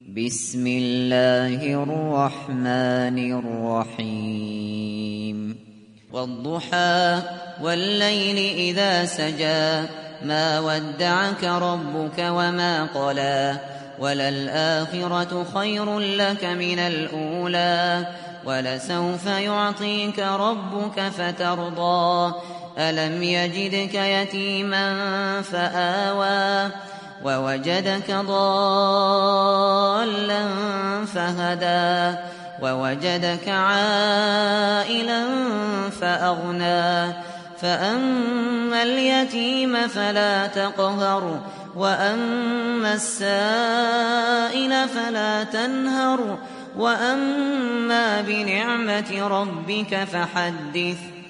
بسم الله الرحمن الرحيم والضحى والليل إذا سجى ما ودعك ربك وما قلى وللآخرة خير لك من الأولى ولسوف يعطيك ربك فترضى ألم يجدك يتيما فآوى ووجدك ضالا فهدى ووجدك عائلا فأغنى فأما اليتيم فلا تقهر وأما السائل فلا تنهر وأما بنعمة ربك فحدث